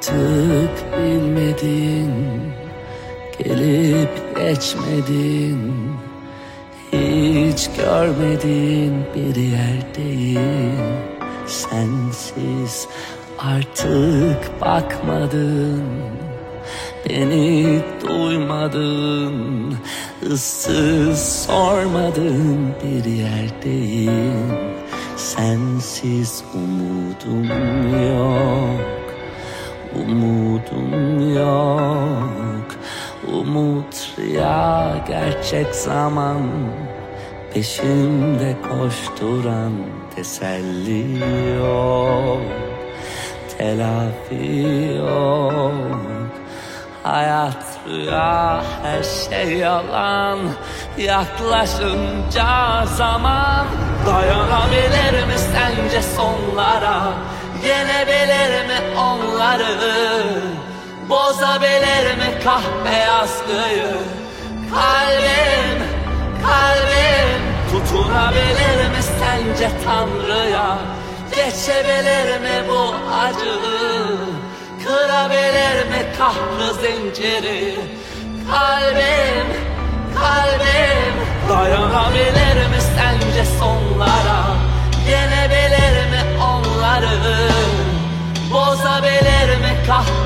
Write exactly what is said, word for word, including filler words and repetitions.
Artık bilmedin, gelip geçmedin, hiç görmedin bir yerdeyim. Sensiz artık bakmadın, beni duymadın, ıssız sormadın bir yerdeyim. Sensiz umudum yok, umudum yok. Umut rüya, gerçek zaman, peşimde koşturan teselli yok, telafi yok. Hayat rüya, her şey yalan, yaklaşınca zaman. Dayanabilir mi sence sonlara, yenebilir mi onları, bozabilir mi kahbeyazlığı? Kalbim, kalbim tutunabilir mi sence Tanrı'ya, geçebilir mi bu acıyı, kırabilir mi kahrı zinciri? Kalbim, kalbim dayanabilir mi sence sonlara, yenebilir mi onları, bozabilir mi kahrı